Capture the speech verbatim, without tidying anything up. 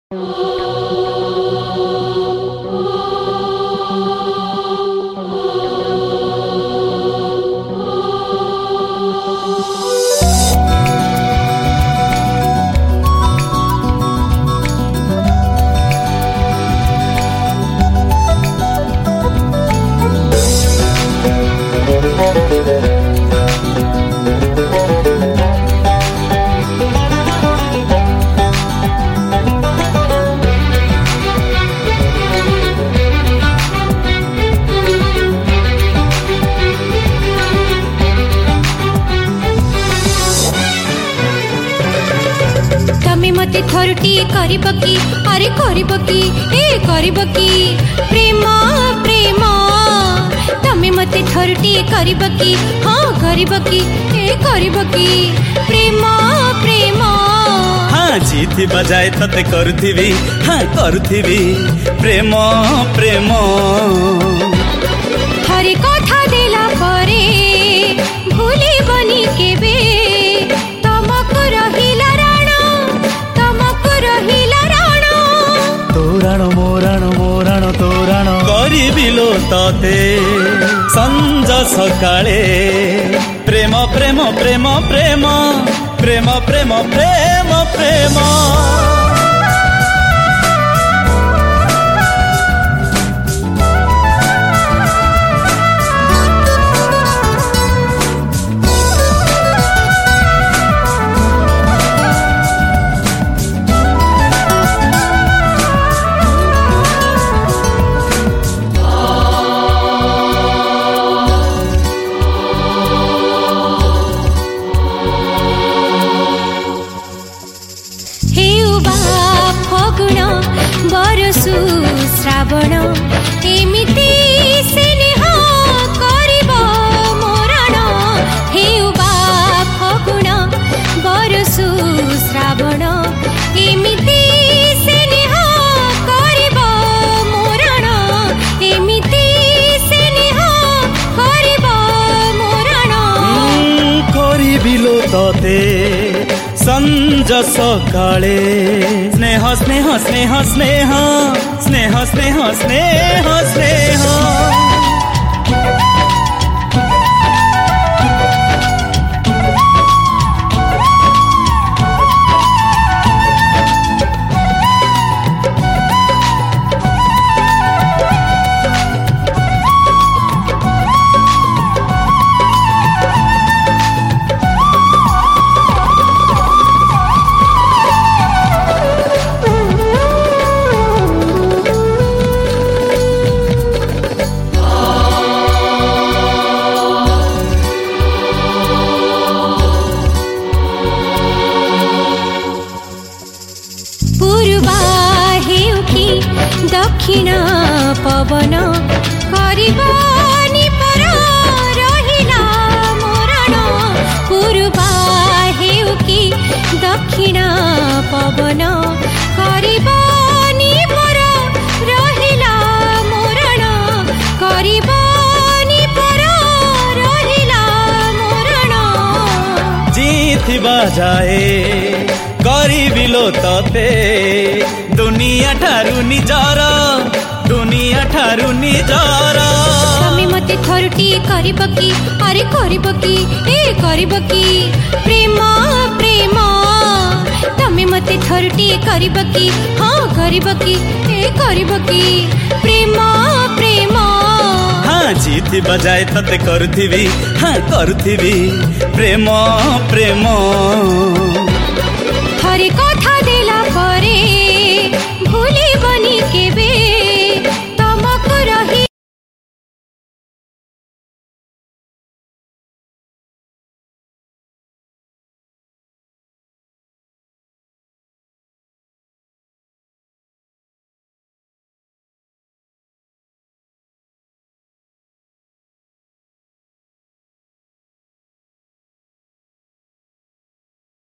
मते थरटी करबकी अरे करबकी ए करबकी प्रेम प्रेम तमे मते थरटी करबकी हाँ करबकी ए करबकी प्रेम प्रेम हाँ जीति बजाए तते करुथिबी हाँ करुथिबी प्रेम प्रेम थरे कथा देला परे भूली बनी केबे तमको रहिला तोराण मोराण मोराण तोराण करिबिलो तते संज सकाळे प्रेम प्रेम प्रेम प्रेम प्रेम प्रेम प्रेम प्रेम बरसु श्रावण एमिति स्नेह करिब मोरण हेउबा फगुण बरसु श्रावण एमिति स्नेह करिब मोरण एमिति स्नेह करिब मोरण करिबिलो तते संज सकाळे स्नेह स्नेह स्नेह स्नेह स्नेह स्नेह स्नेह स्नेह दक्षिण पवन करबानी पर रहिला मोरण पूर्वा हेउ कि दक्षिण पवन करबानी पर रहिला मोरण करबानी पर रहिला मोरण जीति बजाए करिबिलो तते दुनिया ठारू निजार दुनिया ठारू निजार तमे मते थरटी करबकी अरे करबकी ए करबकी प्रेम प्रेम तमे मते थरटी करबकी हाँ करबकी ए करबकी प्रेम प्रेम हाँ जीति बजाए तते करुथिबी हाँ करुथिबी प्रेम प्रेम।